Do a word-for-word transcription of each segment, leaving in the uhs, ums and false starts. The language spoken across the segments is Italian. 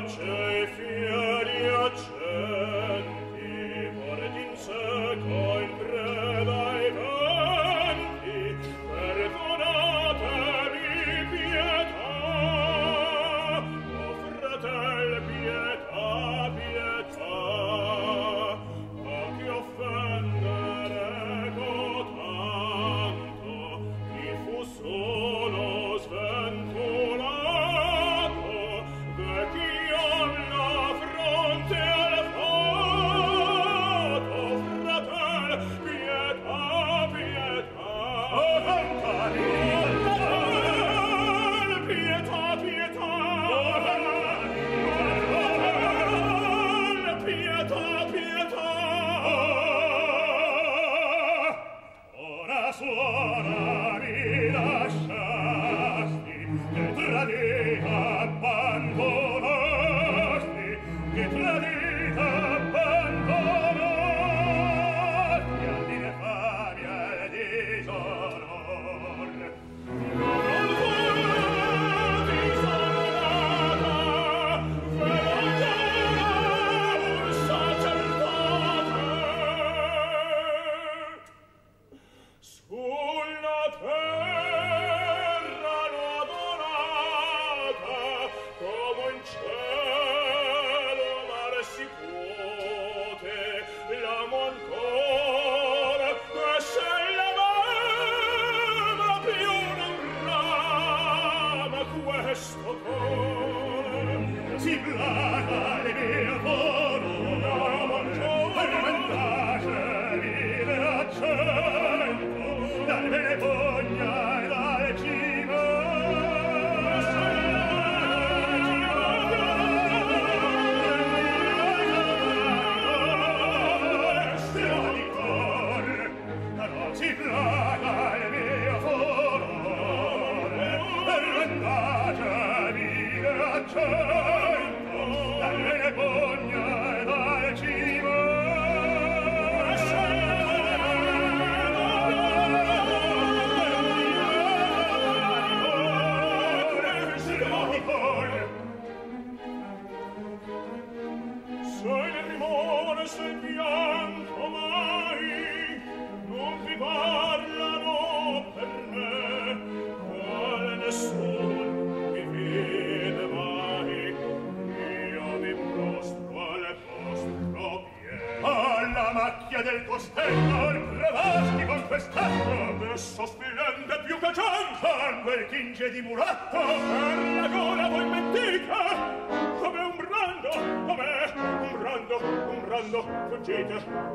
Di mulatto per la gola voi mentite come un brando, come un brando, un brando fuggite,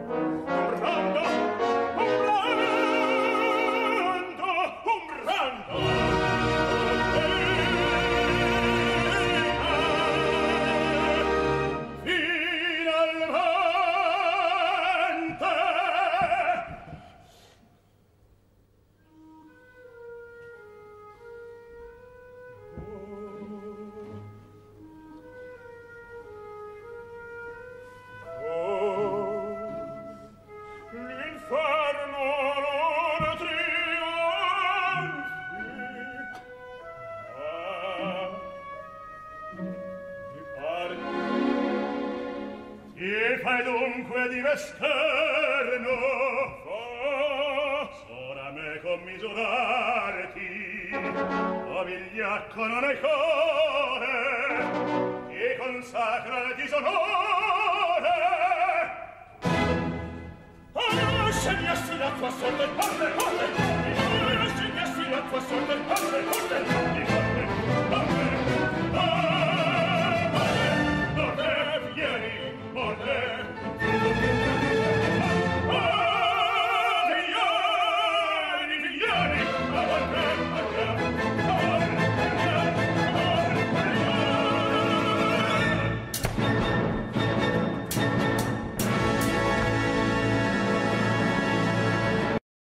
un brando, un brando, un brando. Di esterno fa ora me commisurarti o vigliacco non hai core ti consacra il disonore oh scegliassi la tua sorte forte forte oh scegliassi la tua sorte forte forte